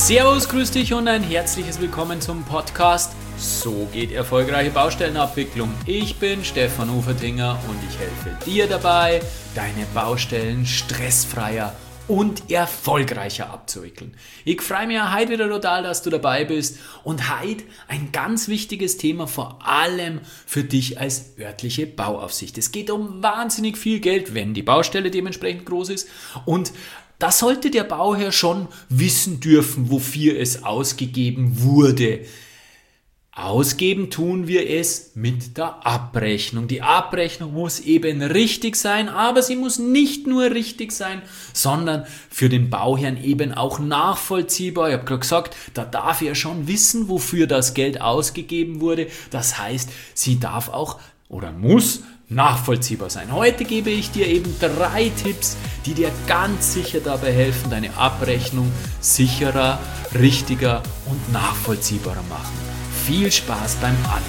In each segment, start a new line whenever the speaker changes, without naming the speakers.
Servus, grüß dich und ein herzliches Willkommen zum Podcast So geht erfolgreiche Baustellenabwicklung. Ich bin Stefan Ufertinger und ich helfe dir dabei, deine Baustellen stressfreier und erfolgreicher abzuwickeln. Ich freue mich heute wieder total, dass du dabei bist und heute ein ganz wichtiges Thema, vor allem für dich als örtliche Bauaufsicht. Es geht um wahnsinnig viel Geld, wenn die Baustelle dementsprechend groß ist, und da sollte der Bauherr schon wissen dürfen, wofür es ausgegeben wurde. Ausgeben tun wir es mit der Abrechnung. Die Abrechnung muss eben richtig sein, aber sie muss nicht nur richtig sein, sondern für den Bauherrn eben auch nachvollziehbar. Ich habe gerade gesagt, da darf er schon wissen, wofür das Geld ausgegeben wurde. Das heißt, sie darf auch oder muss nachvollziehbar sein. Heute gebe ich dir eben 3 Tipps, die dir ganz sicher dabei helfen, deine Abrechnung sicherer, richtiger und nachvollziehbarer machen. Viel Spaß beim Anhören.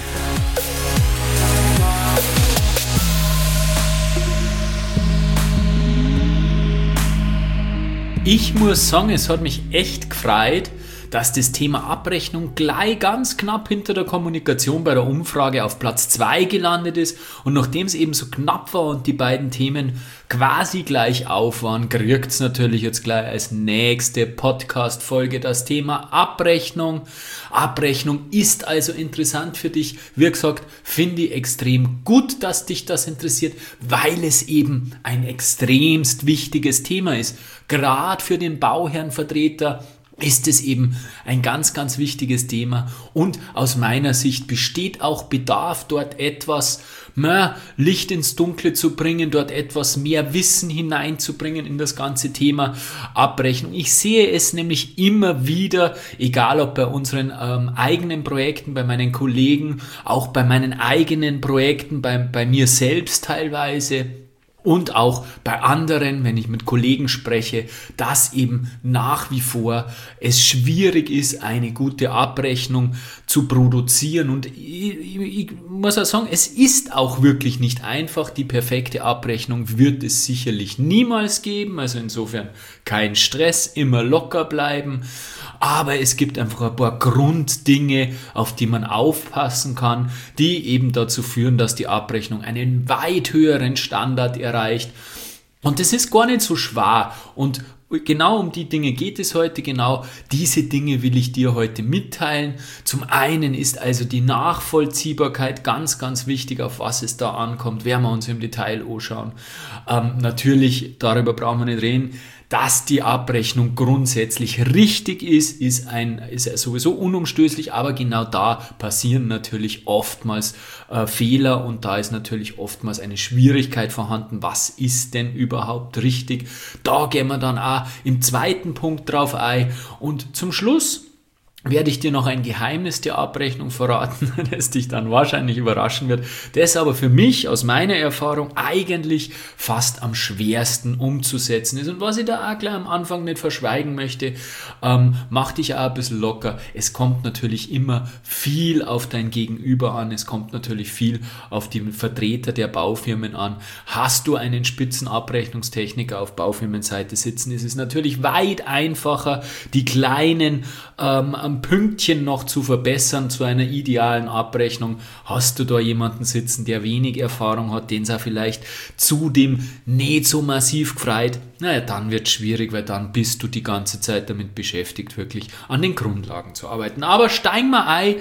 Ich muss sagen, es hat mich echt gefreut, dass das Thema Abrechnung gleich ganz knapp hinter der Kommunikation bei der Umfrage auf Platz 2 gelandet ist. Und nachdem es eben so knapp war und die beiden Themen quasi gleich auf waren, kriegt es natürlich jetzt gleich als nächste Podcast-Folge das Thema Abrechnung. Abrechnung ist also interessant für dich. Wie gesagt, finde ich extrem gut, dass dich das interessiert, weil es eben ein extremst wichtiges Thema ist. Gerade für den Bauherrenvertreter ist es eben ein ganz, ganz wichtiges Thema, und aus meiner Sicht besteht auch Bedarf, dort etwas mehr Licht ins Dunkle zu bringen, dort etwas mehr Wissen hineinzubringen in das ganze Thema Abrechnung. Ich sehe es nämlich immer wieder, egal ob bei unseren eigenen Projekten, bei meinen Kollegen, auch bei meinen eigenen Projekten, bei mir selbst teilweise, und auch bei anderen, wenn ich mit Kollegen spreche, dass eben nach wie vor es schwierig ist, eine gute Abrechnung zu produzieren. Und ich muss auch sagen, es ist auch wirklich nicht einfach. Die perfekte Abrechnung wird es sicherlich niemals geben. Also insofern kein Stress, immer locker bleiben. Aber es gibt einfach ein paar Grunddinge, auf die man aufpassen kann, die eben dazu führen, dass die Abrechnung einen weit höheren Standard erreicht. Und das ist gar nicht so schwer. Und genau um die Dinge geht es heute, genau diese Dinge will ich dir heute mitteilen. Zum einen ist also die Nachvollziehbarkeit ganz, ganz wichtig, auf was es da ankommt, werden wir uns im Detail anschauen. Natürlich, darüber brauchen wir nicht reden, dass die Abrechnung grundsätzlich richtig ist sowieso unumstößlich, aber genau da passieren natürlich oftmals Fehler, und da ist natürlich oftmals eine Schwierigkeit vorhanden. Was ist denn überhaupt richtig? Da gehen wir dann auch im zweiten Punkt drauf ein, und zum Schluss werde ich dir noch ein Geheimnis der Abrechnung verraten, das dich dann wahrscheinlich überraschen wird, das aber für mich aus meiner Erfahrung eigentlich fast am schwersten umzusetzen ist. Und was ich da auch gleich am Anfang nicht verschweigen möchte, mach dich auch ein bisschen locker. Es kommt natürlich immer viel auf dein Gegenüber an, es kommt natürlich viel auf die Vertreter der Baufirmen an. Hast du einen Spitzenabrechnungstechniker auf Baufirmenseite sitzen, ist es natürlich weit einfacher, die kleinen Pünktchen noch zu verbessern zu einer idealen Abrechnung. Hast du da jemanden sitzen, der wenig Erfahrung hat, den es auch vielleicht zudem nicht so massiv gefreut, naja, dann wird es schwierig, weil dann bist du die ganze Zeit damit beschäftigt, wirklich an den Grundlagen zu arbeiten. Aber steigen wir ein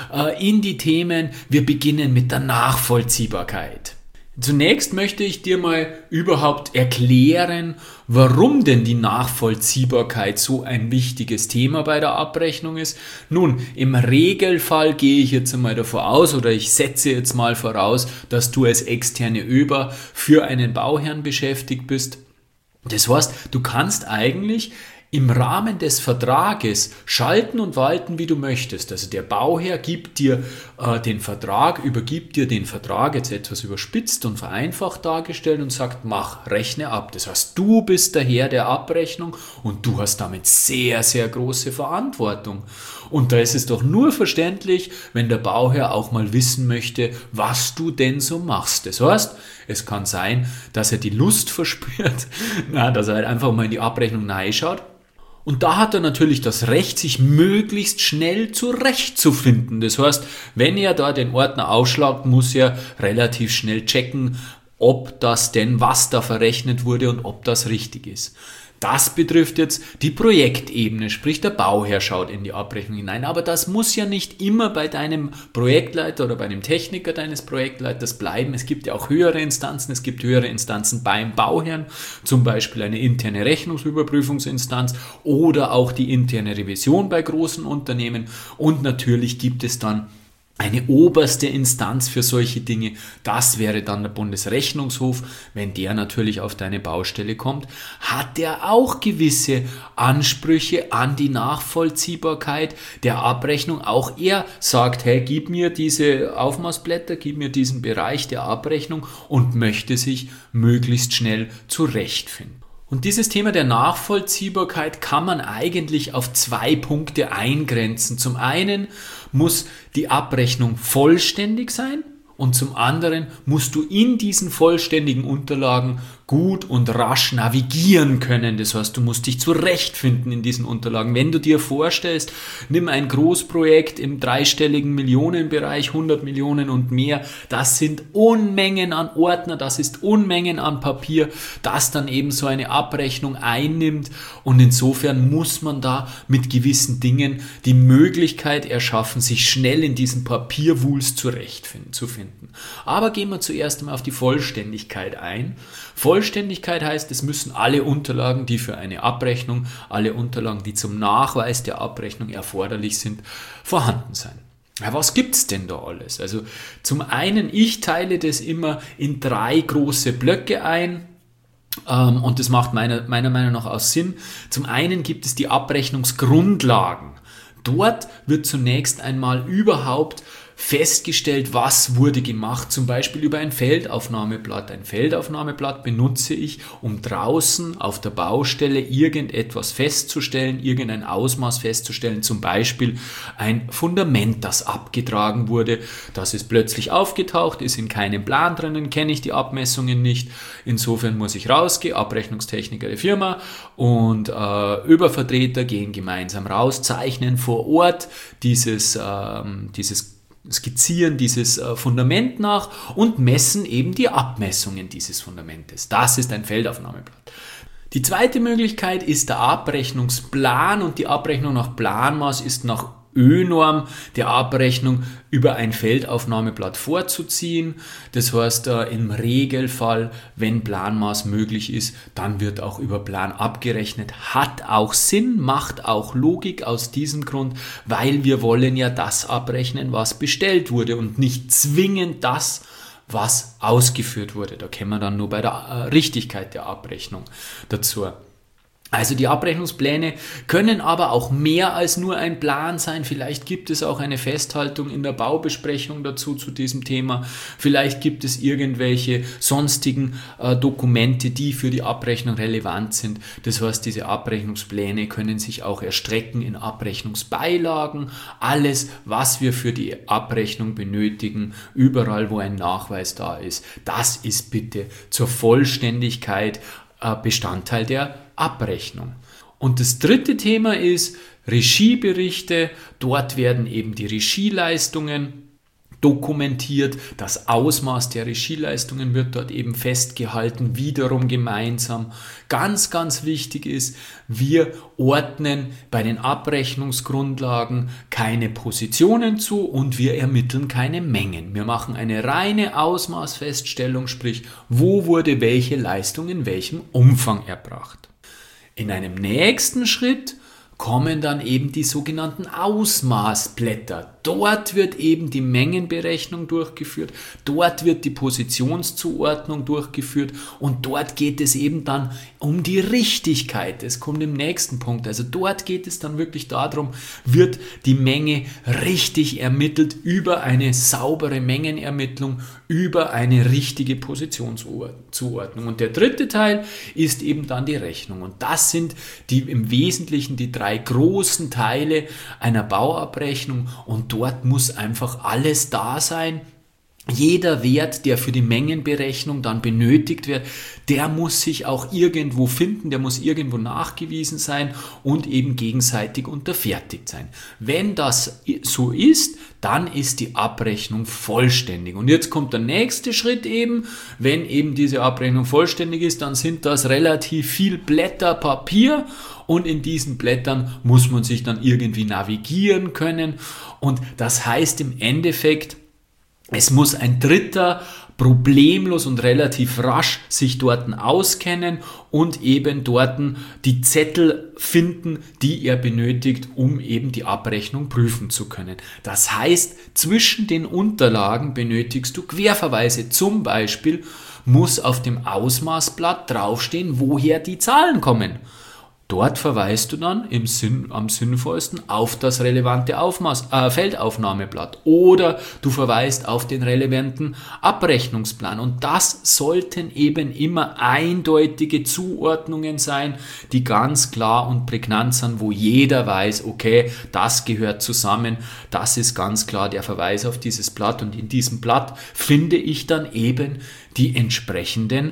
in die Themen. Wir beginnen mit der Nachvollziehbarkeit. Zunächst möchte ich dir mal überhaupt erklären, warum denn die Nachvollziehbarkeit so ein wichtiges Thema bei der Abrechnung ist. Nun, im Regelfall gehe ich jetzt einmal davon aus, oder ich setze jetzt mal voraus, dass du als externe ÖBer für einen Bauherrn beschäftigt bist. Das heißt, du kannst eigentlich im Rahmen des Vertrages schalten und walten, wie du möchtest. Also der Bauherr gibt dir den Vertrag, übergibt dir den Vertrag, jetzt etwas überspitzt und vereinfacht dargestellt, und sagt, mach, rechne ab. Das heißt, du bist der Herr der Abrechnung und du hast damit sehr, sehr große Verantwortung. Und da ist es doch nur verständlich, wenn der Bauherr auch mal wissen möchte, was du denn so machst. Das heißt, es kann sein, dass er die Lust verspürt, dass er halt einfach mal in die Abrechnung reinschaut Und da hat er natürlich das Recht, sich möglichst schnell zurechtzufinden. Das heißt, wenn er da den Ordner ausschlagt, muss er relativ schnell checken, ob das denn, was da verrechnet wurde und ob das richtig ist. Das betrifft jetzt die Projektebene, sprich der Bauherr schaut in die Abrechnung hinein. Aber das muss ja nicht immer bei deinem Projektleiter oder bei dem Techniker deines Projektleiters bleiben. Es gibt ja auch höhere Instanzen. Es gibt höhere Instanzen beim Bauherrn, zum Beispiel eine interne Rechnungsüberprüfungsinstanz oder auch die interne Revision bei großen Unternehmen. Und natürlich gibt es dann eine oberste Instanz für solche Dinge, das wäre dann der Bundesrechnungshof. Wenn der natürlich auf deine Baustelle kommt, hat der auch gewisse Ansprüche an die Nachvollziehbarkeit der Abrechnung. Auch er sagt, hey, gib mir diese Aufmaßblätter, gib mir diesen Bereich der Abrechnung und möchte sich möglichst schnell zurechtfinden. Und dieses Thema der Nachvollziehbarkeit kann man eigentlich auf 2 Punkte eingrenzen. Zum einen muss die Abrechnung vollständig sein und zum anderen musst du in diesen vollständigen Unterlagen gut und rasch navigieren können. Das heißt, du musst dich zurechtfinden in diesen Unterlagen. Wenn du dir vorstellst, nimm ein Großprojekt im dreistelligen Millionenbereich, 100 Millionen und mehr, das sind Unmengen an Ordner, das ist Unmengen an Papier, das dann eben so eine Abrechnung einnimmt und insofern muss man da mit gewissen Dingen die Möglichkeit erschaffen, sich schnell in diesen Papierwulst zu finden. Aber gehen wir zuerst einmal auf die Vollständigkeit ein. Vollständigkeit heißt, es müssen alle Unterlagen, die für eine Abrechnung, alle Unterlagen, die zum Nachweis der Abrechnung erforderlich sind, vorhanden sein. Ja, was gibt's denn da alles? Also zum einen, ich teile das immer in 3 große Blöcke ein. Und das macht meiner Meinung nach auch Sinn. Zum einen gibt es die Abrechnungsgrundlagen. Dort wird zunächst einmal überhaupt festgestellt, was wurde gemacht, zum Beispiel über ein Feldaufnahmeblatt. Ein Feldaufnahmeblatt benutze ich, um draußen auf der Baustelle irgendetwas festzustellen, irgendein Ausmaß festzustellen, zum Beispiel ein Fundament, das abgetragen wurde. Das ist plötzlich aufgetaucht, ist in keinem Plan drinnen, kenne ich die Abmessungen nicht. Insofern muss ich rausgehen, Abrechnungstechniker der Firma und Übervertreter gehen gemeinsam raus, zeichnen vor Ort skizzieren dieses Fundament nach und messen eben die Abmessungen dieses Fundamentes. Das ist ein Feldaufnahmeblatt. Die zweite Möglichkeit ist der Abrechnungsplan und die Abrechnung nach Planmaß ist nach ÖNorm der Abrechnung über ein Feldaufnahmeblatt vorzuziehen. Das heißt, im Regelfall, wenn Planmaß möglich ist, dann wird auch über Plan abgerechnet. Hat auch Sinn, macht auch Logik aus diesem Grund, weil wir wollen ja das abrechnen, was bestellt wurde und nicht zwingend das, was ausgeführt wurde. Da kommen wir dann nur bei der Richtigkeit der Abrechnung dazu. Also die Abrechnungspläne können aber auch mehr als nur ein Plan sein. Vielleicht gibt es auch eine Festhaltung in der Baubesprechung dazu zu diesem Thema. Vielleicht gibt es irgendwelche sonstigen Dokumente, die für die Abrechnung relevant sind. Das heißt, diese Abrechnungspläne können sich auch erstrecken in Abrechnungsbeilagen. Alles, was wir für die Abrechnung benötigen, überall, wo ein Nachweis da ist, das ist bitte zur Vollständigkeit Bestandteil der Abrechnung. Und das dritte Thema ist Regieberichte. Dort werden eben die Regieleistungen dokumentiert. Das Ausmaß der Regieleistungen wird dort eben festgehalten, wiederum gemeinsam. Ganz, ganz wichtig ist, wir ordnen bei den Abrechnungsgrundlagen keine Positionen zu und wir ermitteln keine Mengen. Wir machen eine reine Ausmaßfeststellung, sprich, wo wurde welche Leistung in welchem Umfang erbracht. In einem nächsten Schritt kommen dann eben die sogenannten Ausmaßblätter. Dort wird eben die Mengenberechnung durchgeführt, dort wird die Positionszuordnung durchgeführt und dort geht es eben dann um die Richtigkeit. Es kommt im nächsten Punkt. Also dort geht es dann wirklich darum, wird die Menge richtig ermittelt über eine saubere Mengenermittlung, über eine richtige Positionszuordnung. Und der dritte Teil ist eben dann die Rechnung. Und das sind im Wesentlichen die 3 großen Teile einer Bauabrechnung und dort muss einfach alles da sein, jeder Wert, der für die Mengenberechnung dann benötigt wird, der muss sich auch irgendwo finden, der muss irgendwo nachgewiesen sein und eben gegenseitig unterfertigt sein. Wenn das so ist, dann ist die Abrechnung vollständig. Und jetzt kommt der nächste Schritt eben, wenn eben diese Abrechnung vollständig ist, dann sind das relativ viel Blätter Papier und in diesen Blättern muss man sich dann irgendwie navigieren können und das heißt im Endeffekt, es muss ein Dritter problemlos und relativ rasch sich dort auskennen und eben dort die Zettel finden, die er benötigt, um eben die Abrechnung prüfen zu können. Das heißt, zwischen den Unterlagen benötigst du Querverweise. Zum Beispiel muss auf dem Ausmaßblatt draufstehen, woher die Zahlen kommen. Dort verweist du dann am sinnvollsten auf das relevante Feldaufnahmeblatt oder du verweist auf den relevanten Abrechnungsplan. Und das sollten eben immer eindeutige Zuordnungen sein, die ganz klar und prägnant sind, wo jeder weiß, okay, das gehört zusammen, das ist ganz klar der Verweis auf dieses Blatt und in diesem Blatt finde ich dann eben die entsprechenden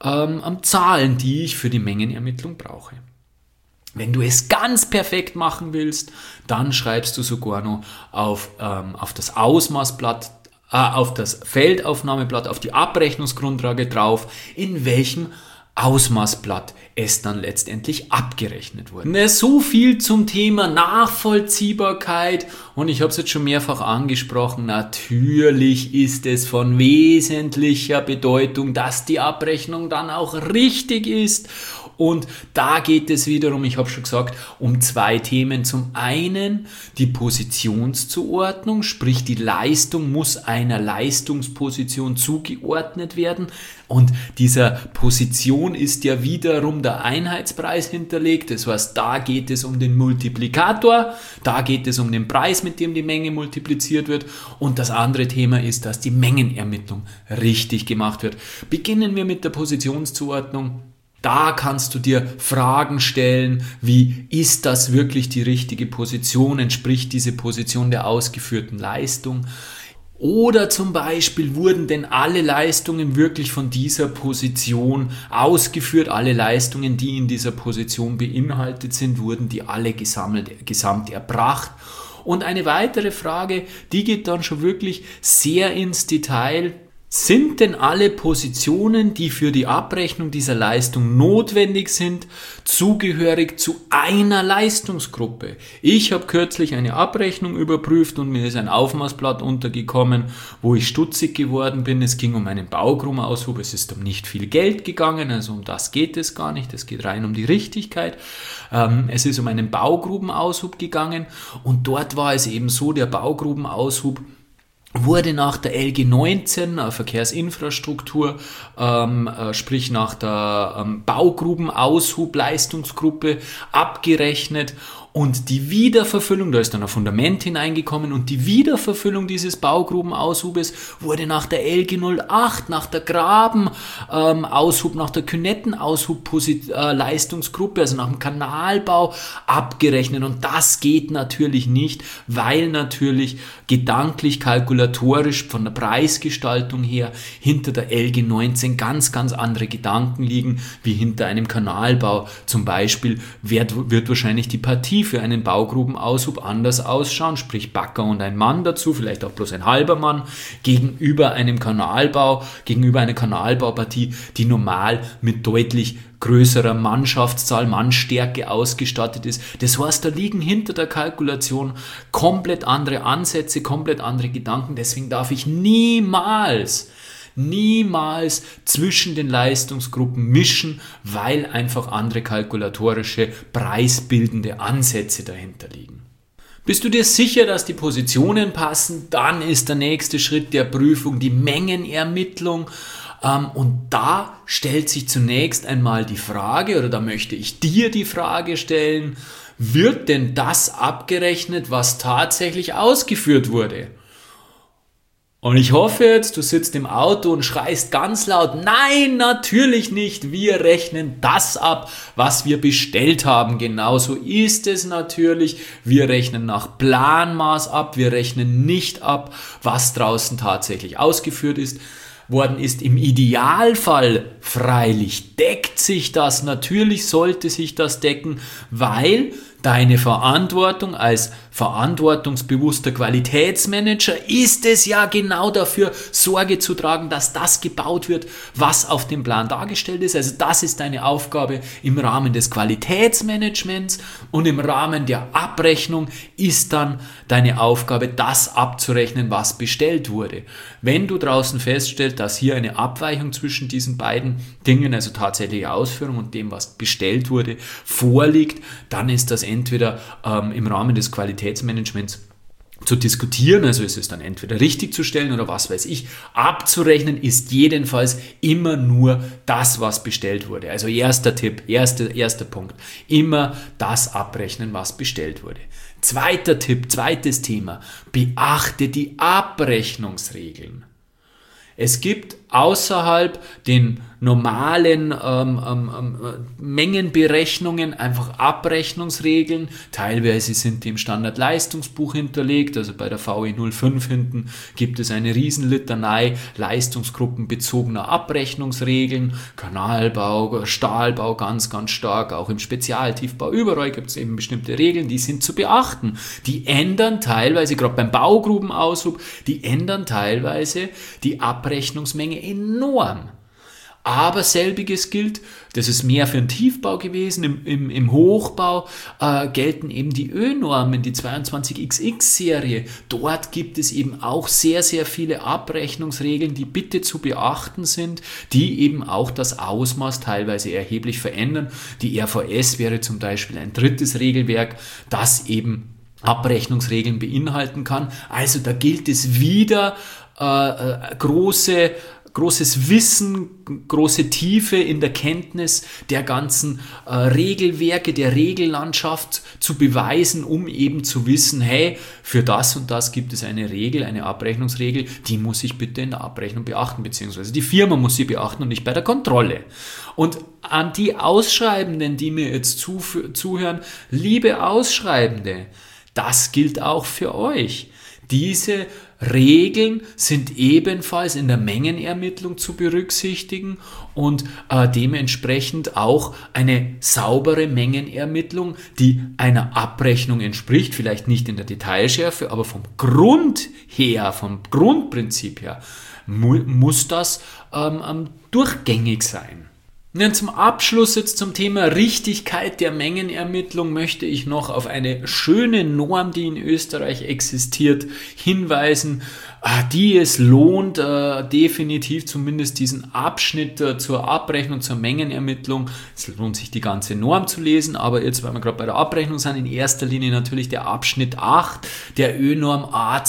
Zahlen, die ich für die Mengenermittlung brauche. Wenn du es ganz perfekt machen willst, dann schreibst du sogar noch auf das Ausmaßblatt, auf das Feldaufnahmeblatt, auf die Abrechnungsgrundlage drauf, in welchem Ausmaßblatt es dann letztendlich abgerechnet wurde. So viel zum Thema Nachvollziehbarkeit und ich habe es jetzt schon mehrfach angesprochen, natürlich ist es von wesentlicher Bedeutung, dass die Abrechnung dann auch richtig ist. Und da geht es wiederum, ich habe schon gesagt, um zwei Themen. Zum einen die Positionszuordnung, sprich die Leistung muss einer Leistungsposition zugeordnet werden. Und dieser Position ist ja wiederum der Einheitspreis hinterlegt. Das heißt, da geht es um den Multiplikator, da geht es um den Preis, mit dem die Menge multipliziert wird. Und das andere Thema ist, dass die Mengenermittlung richtig gemacht wird. Beginnen wir mit der Positionszuordnung. Da kannst du dir Fragen stellen, wie ist das wirklich die richtige Position, entspricht diese Position der ausgeführten Leistung? Oder zum Beispiel, wurden denn alle Leistungen wirklich von dieser Position ausgeführt, alle Leistungen, die in dieser Position beinhaltet sind, wurden die alle gesamt erbracht? Und eine weitere Frage, die geht dann schon wirklich sehr ins Detail. Sind denn alle Positionen, die für die Abrechnung dieser Leistung notwendig sind, zugehörig zu einer Leistungsgruppe? Ich habe kürzlich eine Abrechnung überprüft und mir ist ein Aufmaßblatt untergekommen, wo ich stutzig geworden bin. Es ging um einen Baugruppenaushub, es ist um nicht viel Geld gegangen, also um das geht es gar nicht, es geht rein um die Richtigkeit. Es ist um einen Baugrubenaushub gegangen und dort war es eben so, der Baugrubenaushub wurde nach der LG 19, Verkehrsinfrastruktur, sprich nach der Baugrubenaushub-Leistungsgruppe abgerechnet und die Wiederverfüllung, da ist dann ein Fundament hineingekommen und die Wiederverfüllung dieses Baugrubenaushubes wurde nach der LG 08, nach der Grabenaushub, nach der Künettenaushub-Leistungsgruppe, also nach dem Kanalbau abgerechnet und das geht natürlich nicht, weil natürlich gedanklich, kalkulatorisch von der Preisgestaltung her hinter der LG 19 ganz, ganz andere Gedanken liegen, wie hinter einem Kanalbau. Zum Beispiel wird wahrscheinlich die Partie für einen Baugrubenaushub anders ausschauen, sprich Bagger und ein Mann dazu, vielleicht auch bloß ein halber Mann, gegenüber einem Kanalbau, gegenüber einer Kanalbaupartie, die normal mit deutlich größerer Mannschaftszahl, Mannstärke ausgestattet ist. Das heißt, da liegen hinter der Kalkulation komplett andere Ansätze, komplett andere Gedanken. Deswegen darf ich niemals zwischen den Leistungsgruppen mischen, weil einfach andere kalkulatorische, preisbildende Ansätze dahinter liegen. Bist du dir sicher, dass die Positionen passen? Dann ist der nächste Schritt der Prüfung die Mengenermittlung. Und da stellt sich zunächst einmal die Frage, oder da möchte ich dir die Frage stellen, wird denn das abgerechnet, was tatsächlich ausgeführt wurde? Und ich hoffe jetzt, du sitzt im Auto und schreist ganz laut, nein, natürlich nicht, wir rechnen das ab, was wir bestellt haben. Genauso ist es natürlich. Wir rechnen nach Planmaß ab, wir rechnen nicht ab, was draußen tatsächlich ausgeführt worden ist. Im Idealfall freilich deckt sich das, natürlich sollte sich das decken, weil deine Verantwortung als verantwortungsbewusster Qualitätsmanager ist es ja genau dafür, Sorge zu tragen, dass das gebaut wird, was auf dem Plan dargestellt ist. Also das ist deine Aufgabe im Rahmen des Qualitätsmanagements, und im Rahmen der Abrechnung ist dann deine Aufgabe, das abzurechnen, was bestellt wurde. Wenn du draußen feststellst, dass hier eine Abweichung zwischen diesen beiden Dingen, also tatsächliche Ausführung und dem, was bestellt wurde, vorliegt, dann ist das entweder im Rahmen des Qualitätsmanagements zu diskutieren, also ist es dann entweder richtig zu stellen oder was weiß ich, abzurechnen ist jedenfalls immer nur das, was bestellt wurde. Also erster Tipp, erster Punkt, immer das abrechnen, was bestellt wurde. Zweiter Tipp, zweites Thema, beachte die Abrechnungsregeln. Es gibt außerhalb den normalen Mengenberechnungen einfach Abrechnungsregeln. Teilweise sind die im Standardleistungsbuch hinterlegt, also bei der VE 05 hinten gibt es eine Riesenlitanei leistungsgruppenbezogener Abrechnungsregeln, Kanalbau, Stahlbau ganz, ganz stark, auch im Spezialtiefbau, überall gibt es eben bestimmte Regeln, die sind zu beachten. Die ändern teilweise, gerade beim Baugrubenaushub, die ändern teilweise die Abrechnungsmenge enorm. Aber selbiges gilt, das ist mehr für den Tiefbau gewesen, im Hochbau gelten eben die ÖNormen, die 22XX-Serie. Dort gibt es eben auch sehr, sehr viele Abrechnungsregeln, die bitte zu beachten sind, die eben auch das Ausmaß teilweise erheblich verändern. Die RVS wäre zum Beispiel ein drittes Regelwerk, das eben Abrechnungsregeln beinhalten kann. Also da gilt es wieder, großes Wissen, große Tiefe in der Kenntnis der ganzen Regelwerke, der Regellandschaft zu beweisen, um eben zu wissen, hey, für das und das gibt es eine Regel, eine Abrechnungsregel, die muss ich bitte in der Abrechnung beachten, beziehungsweise die Firma muss sie beachten und nicht bei der Kontrolle. Und an die Ausschreibenden, die mir jetzt zuhören, liebe Ausschreibende, das gilt auch für euch. Diese Regeln sind ebenfalls in der Mengenermittlung zu berücksichtigen und dementsprechend auch eine saubere Mengenermittlung, die einer Abrechnung entspricht, vielleicht nicht in der Detailschärfe, aber vom Grund her, vom Grundprinzip her, muss das durchgängig sein. Und zum Abschluss jetzt zum Thema Richtigkeit der Mengenermittlung möchte ich noch auf eine schöne Norm, die in Österreich existiert, hinweisen, die es lohnt, definitiv zumindest diesen Abschnitt zur Abrechnung, zur Mengenermittlung. Es lohnt sich, die ganze Norm zu lesen, aber jetzt, weil wir gerade bei der Abrechnung sind, in erster Linie natürlich der Abschnitt 8 der ÖNorm A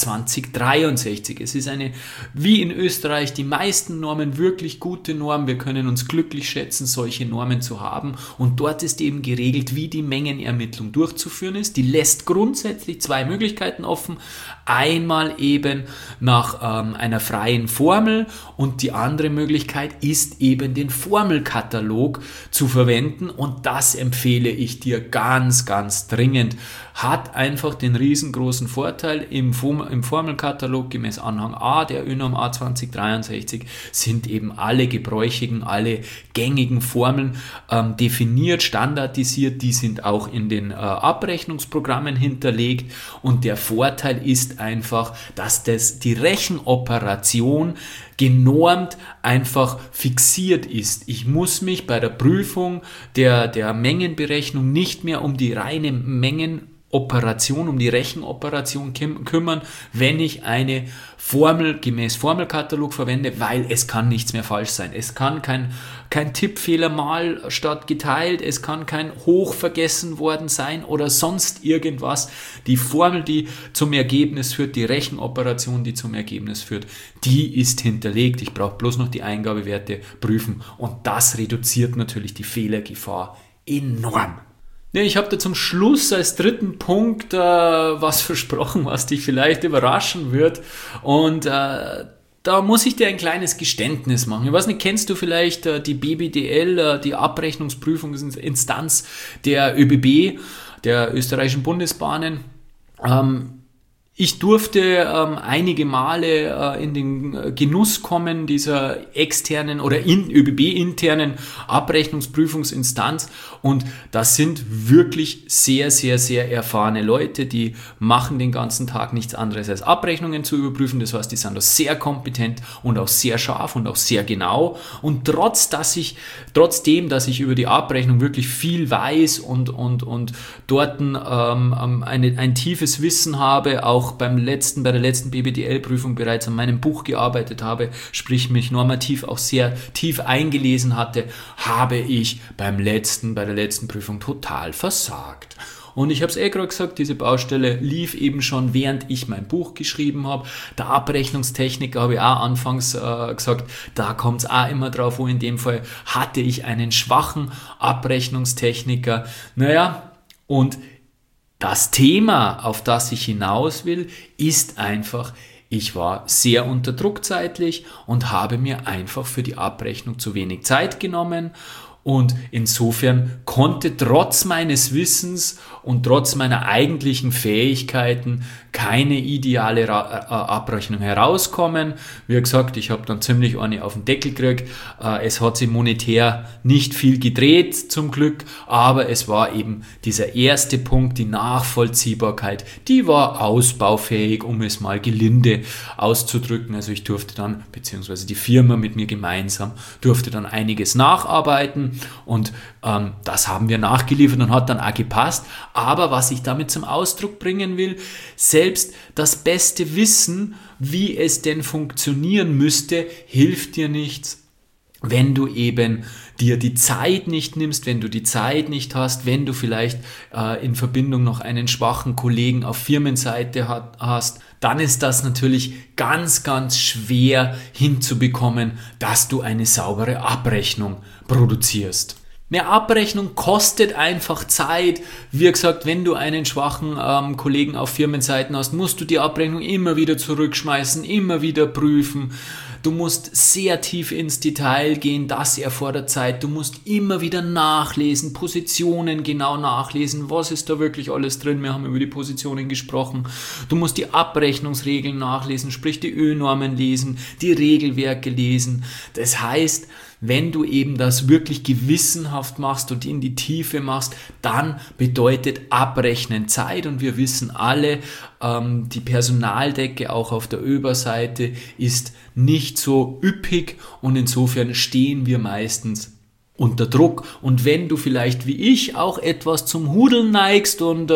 2063. Es ist eine, wie in Österreich, die meisten Normen wirklich gute Norm. Wir können uns glücklich schätzen, solche Normen zu haben, und dort ist eben geregelt, wie die Mengenermittlung durchzuführen ist. Die lässt grundsätzlich zwei Möglichkeiten offen. Einmal eben nach einer freien Formel, und die andere Möglichkeit ist eben den Formelkatalog zu verwenden, und das empfehle ich dir ganz, ganz dringend. Hat einfach den riesengroßen Vorteil, im Formelkatalog gemäß Anhang A der ÖNorm A 2063 sind eben alle gebräuchigen, alle gängigen Formeln definiert, standardisiert, die sind auch in den Abrechnungsprogrammen hinterlegt, und der Vorteil ist einfach, dass die Rechenoperation genormt einfach fixiert ist. Ich muss mich bei der Prüfung der Mengenberechnung nicht mehr um die reine Mengenoperation, um die Rechenoperation kümmern, wenn ich eine Formel gemäß Formelkatalog verwende, weil es kann nichts mehr falsch sein. Es kann kein Tippfehler mal statt geteilt, es kann kein Hoch vergessen worden sein oder sonst irgendwas. Die Formel, die zum Ergebnis führt, die Rechenoperation, die zum Ergebnis führt, die ist hinterlegt. Ich brauche bloß noch die Eingabewerte prüfen, und das reduziert natürlich die Fehlergefahr enorm. Ja, ich habe da zum Schluss als dritten Punkt was versprochen, was dich vielleicht überraschen wird. Und da muss ich dir ein kleines Geständnis machen. Ich weiß nicht, kennst du vielleicht die BBDL, die Abrechnungsprüfungsinstanz der ÖBB, der österreichischen Bundesbahnen? Ich durfte einige Male in den Genuss kommen dieser externen oder ÖBB-internen Abrechnungsprüfungsinstanz, und das sind wirklich sehr, sehr, sehr erfahrene Leute, die machen den ganzen Tag nichts anderes als Abrechnungen zu überprüfen. Das heißt, die sind da sehr kompetent und auch sehr scharf und auch sehr genau, und trotzdem, dass ich über die Abrechnung wirklich viel weiß und dort ein tiefes Wissen habe, auch bei der letzten BBDL-Prüfung bereits an meinem Buch gearbeitet habe, sprich mich normativ auch sehr tief eingelesen hatte, habe ich bei der letzten Prüfung total versagt. Und ich habe es gerade gesagt, diese Baustelle lief eben schon, während ich mein Buch geschrieben habe. Der Abrechnungstechniker habe ich auch anfangs gesagt, da kommt es auch immer drauf, wo in dem Fall hatte ich einen schwachen Abrechnungstechniker. Naja, und das Thema, auf das ich hinaus will, ist einfach, ich war sehr unter Druck zeitlich und habe mir einfach für die Abrechnung zu wenig Zeit genommen. Und insofern konnte trotz meines Wissens und trotz meiner eigentlichen Fähigkeiten keine ideale Abrechnung herauskommen. Wie gesagt, ich habe dann ziemlich eine auf den Deckel gekriegt. Es hat sich monetär nicht viel gedreht, zum Glück, aber es war eben dieser erste Punkt, die Nachvollziehbarkeit, die war ausbaufähig, um es mal gelinde auszudrücken. Also ich durfte dann, beziehungsweise die Firma mit mir gemeinsam, durfte dann einiges nacharbeiten, und das haben wir nachgeliefert und hat dann auch gepasst. Aber was ich damit zum Ausdruck bringen will, selbst das beste Wissen, wie es denn funktionieren müsste, hilft dir nichts, wenn du eben dir die Zeit nicht nimmst, wenn du die Zeit nicht hast, wenn du vielleicht in Verbindung noch einen schwachen Kollegen auf Firmenseite hast, dann ist das natürlich ganz, ganz schwer hinzubekommen, dass du eine saubere Abrechnung produzierst. Eine Abrechnung kostet einfach Zeit. Wie gesagt, wenn du einen schwachen Kollegen auf Firmenseiten hast, musst du die Abrechnung immer wieder zurückschmeißen, immer wieder prüfen. Du musst sehr tief ins Detail gehen, das erfordert Zeit. Du musst immer wieder nachlesen, Positionen genau nachlesen, was ist da wirklich alles drin. Wir haben über die Positionen gesprochen. Du musst die Abrechnungsregeln nachlesen, sprich die ÖNormen lesen, die Regelwerke lesen. Das heißt, wenn du eben das wirklich gewissenhaft machst und in die Tiefe machst, dann bedeutet Abrechnen Zeit, und wir wissen alle, die Personaldecke auch auf der Oberseite ist nicht so üppig, und insofern stehen wir meistens unter Druck. Und wenn du vielleicht wie ich auch etwas zum Hudeln neigst und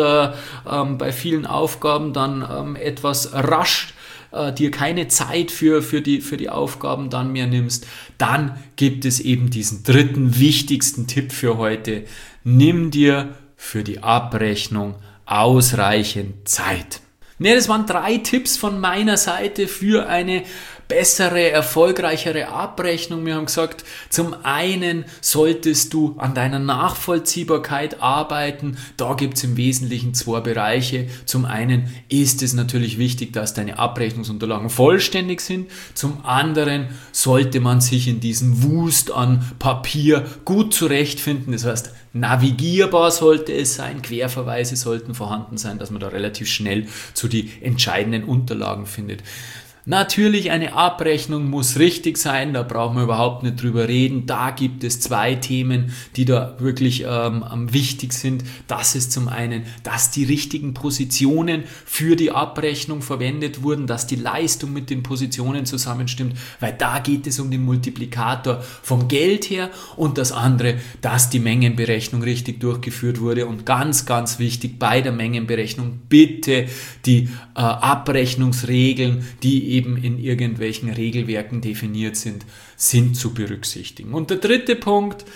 bei vielen Aufgaben dann etwas rasch dir keine Zeit für die Aufgaben dann mehr nimmst, dann gibt es eben diesen dritten wichtigsten Tipp für heute. Nimm dir für die Abrechnung ausreichend Zeit. Ne, das waren 3 Tipps von meiner Seite für eine bessere, erfolgreichere Abrechnung. Wir haben gesagt, zum einen solltest du an deiner Nachvollziehbarkeit arbeiten. Da gibt es im Wesentlichen 2 Bereiche. Zum einen ist es natürlich wichtig, dass deine Abrechnungsunterlagen vollständig sind. Zum anderen sollte man sich in diesem Wust an Papier gut zurechtfinden. Das heißt, navigierbar sollte es sein, Querverweise sollten vorhanden sein, dass man da relativ schnell zu die entscheidenden Unterlagen findet. Natürlich, eine Abrechnung muss richtig sein, da brauchen wir überhaupt nicht drüber reden. Da gibt es 2 Themen, die da wirklich wichtig sind. Das ist zum einen, dass die richtigen Positionen für die Abrechnung verwendet wurden, dass die Leistung mit den Positionen zusammenstimmt, weil da geht es um den Multiplikator vom Geld her, und das andere, dass die Mengenberechnung richtig durchgeführt wurde, und ganz, ganz wichtig bei der Mengenberechnung bitte die Abrechnungsregeln, die eben in irgendwelchen Regelwerken definiert sind zu berücksichtigen. Und der dritte Punkt,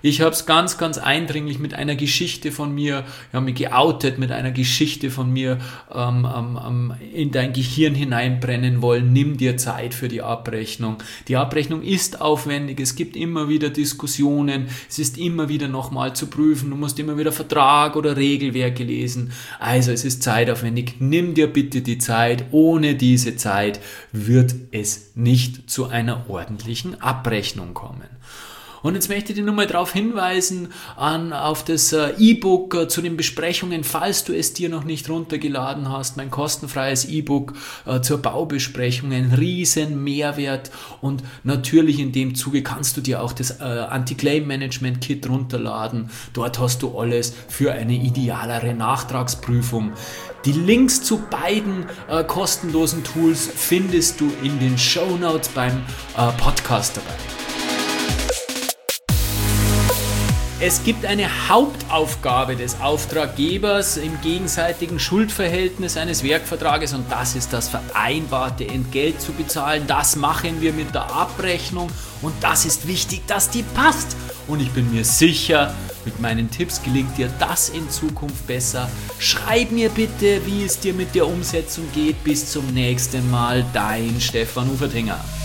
Ich habe es ganz, ganz eindringlich mit einer Geschichte von mir, ich habe mich geoutet mit einer Geschichte von mir in dein Gehirn hineinbrennen wollen. Nimm dir Zeit für die Abrechnung. Die Abrechnung ist aufwendig, es gibt immer wieder Diskussionen, es ist immer wieder nochmal zu prüfen, du musst immer wieder Vertrag oder Regelwerke lesen. Also es ist zeitaufwendig. Nimm dir bitte die Zeit. Ohne diese Zeit wird es nicht zu einer ordentlichen Abrechnung kommen. Und jetzt möchte ich dir nur mal darauf hinweisen, auf das E-Book zu den Besprechungen, falls du es dir noch nicht runtergeladen hast, mein kostenfreies E-Book zur Baubesprechung, ein riesen Mehrwert, und natürlich in dem Zuge kannst du dir auch das Anti-Claim-Management-Kit runterladen. Dort hast du alles für eine idealere Nachtragsprüfung. Die Links zu beiden kostenlosen Tools findest du in den Shownotes beim Podcast dabei. Es gibt eine Hauptaufgabe des Auftraggebers im gegenseitigen Schuldverhältnis eines Werkvertrages, und das ist das vereinbarte Entgelt zu bezahlen. Das machen wir mit der Abrechnung, und das ist wichtig, dass die passt. Und ich bin mir sicher, mit meinen Tipps gelingt dir das in Zukunft besser. Schreib mir bitte, wie es dir mit der Umsetzung geht. Bis zum nächsten Mal, dein Stefan Ufertinger.